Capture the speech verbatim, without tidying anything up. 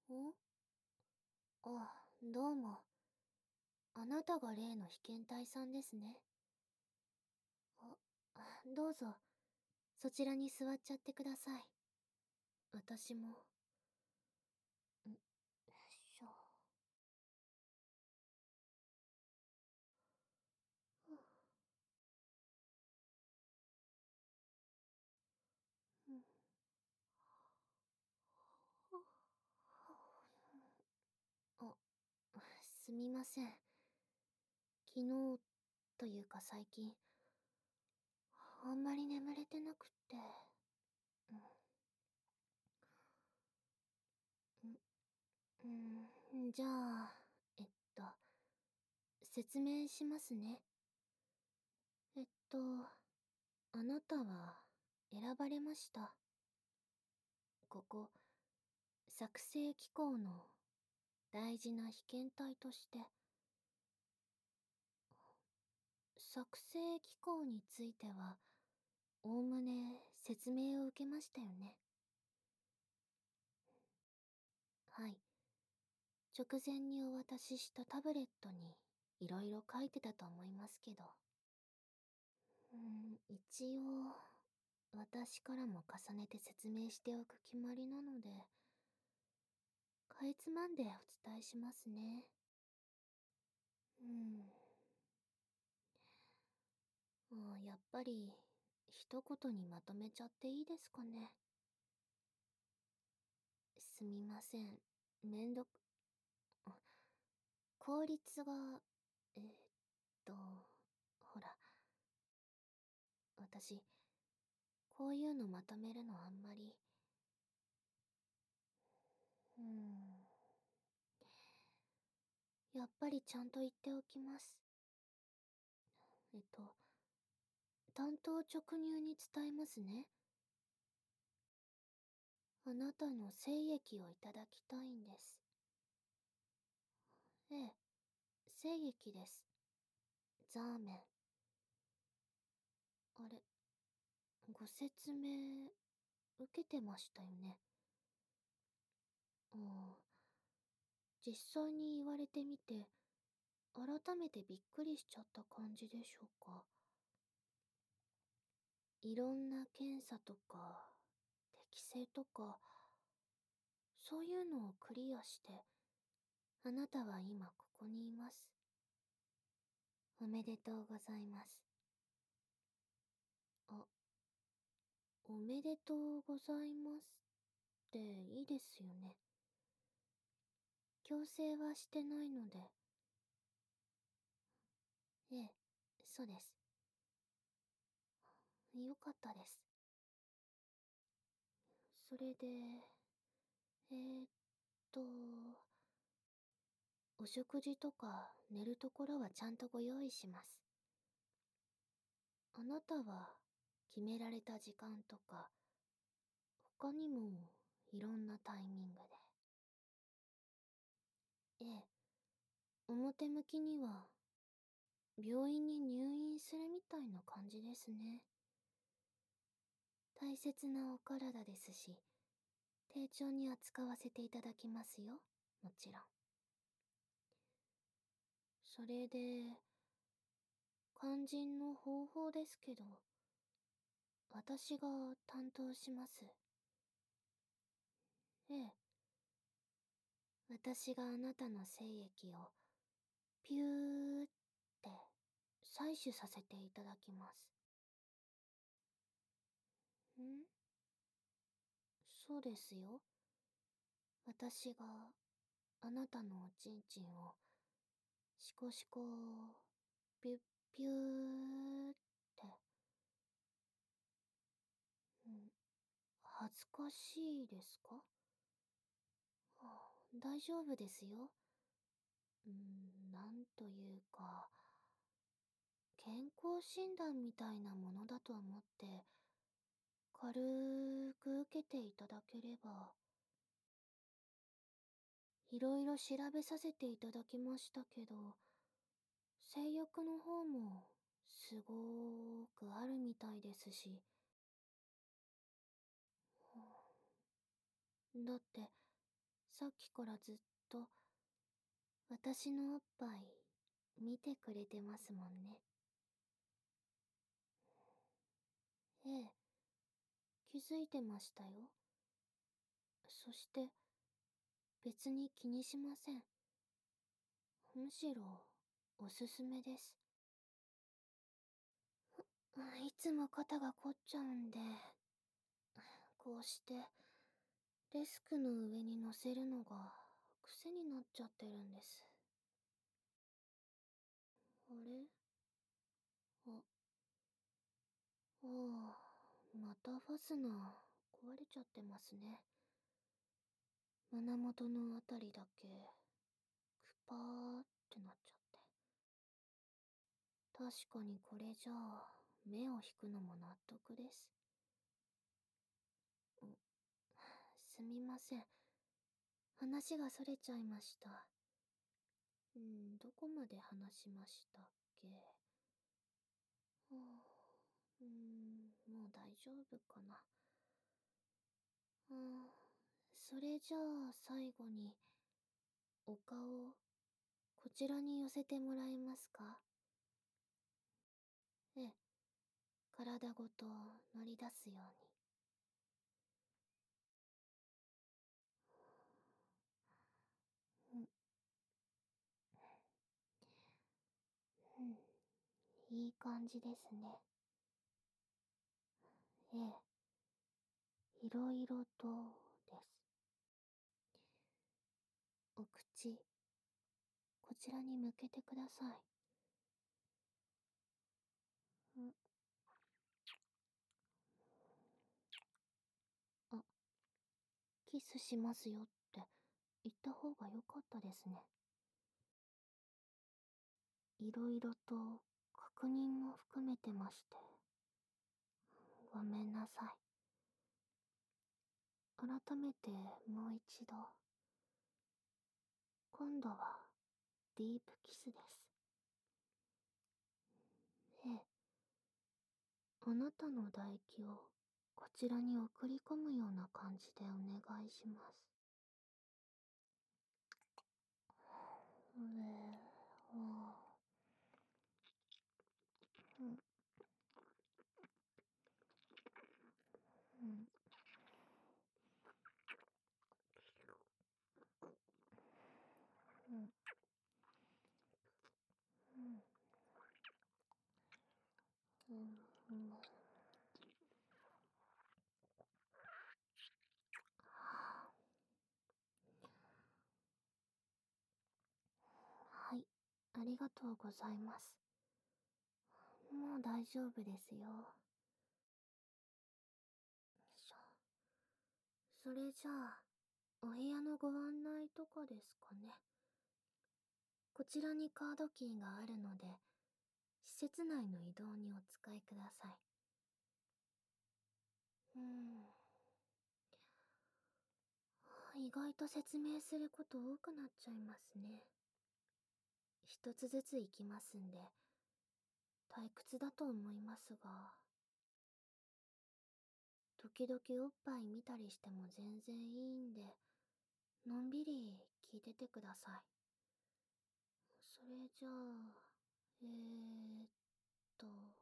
んあ、どうも。あなたが例の被験体さんですね。あ、あどうぞ、そちらに座っちゃってください。私も。ん、よいしょ。うん。あ、すみません。昨日というか最近、あんまり眠れてなくって。うん、うん、じゃあ、えっと、説明しますね。えっと、あなたは選ばれました。ここ、作成機構の大事な被験体として。作成機構については、おおむね説明を受けましたよね。はい。直前にお渡ししたタブレットにいろいろ書いてたと思いますけど。うーん、一応、私からも重ねて説明しておく決まりなので、かいつまんでお伝えしますね。うん。もうやっぱり、一言にまとめちゃっていいですかね。すみません。めんどく、あ効率が、えーっと、ほら、私、こういうのまとめるのあんまり、うーん、やっぱりちゃんと言っておきます。えっと、単刀直入に伝えますね。あなたの精液をいただきたいんです。ええ、精液です。ザーメン。あれ、ご説明、受けてましたよね。ああ、実際に言われてみて、改めてびっくりしちゃった感じでしょうか。いろんな検査とか、適正とか、そういうのをクリアして、あなたは今ここにいます。おめでとうございます。あ、おめでとうございますっていいですよね。強制はしてないので。ええ、そうです。よかったです。それで、えーっと、お食事とか寝るところはちゃんとご用意します。あなたは決められた時間とか、他にもいろんなタイミングで。ええ、表向きには病院に入院するみたいな感じですね。大切なお体ですし、丁重に扱わせていただきますよ。もちろん。それで、肝心の方法ですけど、私が担当します。ええ。私があなたの精液をピューって採取させていただきます。んそうですよ。私があなたのおちんちんをシコシコピュッピューって、うん、恥ずかしいですか？はあ、大丈夫ですよ。うーん、なんというか、健康診断みたいなものだと思って、軽く受けていただければ。いろいろ調べさせていただきましたけど、性欲の方もすごーくあるみたいですし。だって、 さっきからずっと私のおっぱい見てくれてますもんね。ええ、気づいてましたよ。そして別に気にしません。むしろおすすめです。あいつも肩が凝っちゃうんで、こうしてデスクの上に乗せるのが癖になっちゃってるんです。あれ、あ、ああ、またファスナー壊れちゃってますね。胸元のあたりだけクパーってなっちゃって。確かにこれじゃあ目を引くのも納得です。んすみません。話がそれちゃいました。うん、どこまで話しましたっけ。はあ、うーん、もう大丈夫かな。ああ、それじゃあ最後にお顔こちらに寄せてもらえますか。ええ、体ごと乗り出すように。うん、うん、いい感じですね。ええ、いろいろとです。お口、こちらに向けてください。んあ、キスしますよって言った方が良かったですね。いろいろと確認も含めてまして。ごめんなさい。改めてもう一度。今度はディープキスです。ええ。あなたの唾液をこちらに送り込むような感じでお願いします。うえ、あ、うん、うん、うん、うん、うん、うん。はい、ありがとうございます。もう大丈夫ですよ。よいしょ。それじゃあ、お部屋のご案内とかですかね。こちらにカードキーがあるので、施設内の移動にお使いください。うーん。意外と説明すること多くなっちゃいますね。一つずつ行きますんで、退屈だと思いますが、時々おっぱい見たりしても全然いいんで、のんびり聞いててください。それじゃあ、えーっと、